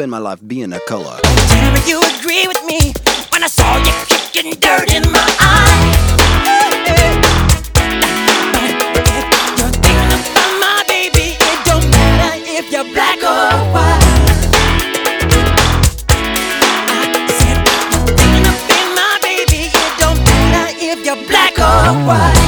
in my life being a color. Tell me you agree with me when I saw you kicking dirt in my eye. If you're thinking about my baby, it don't matter if you're black or white. I said you're thinking about my baby, it don't matter if you're black or white.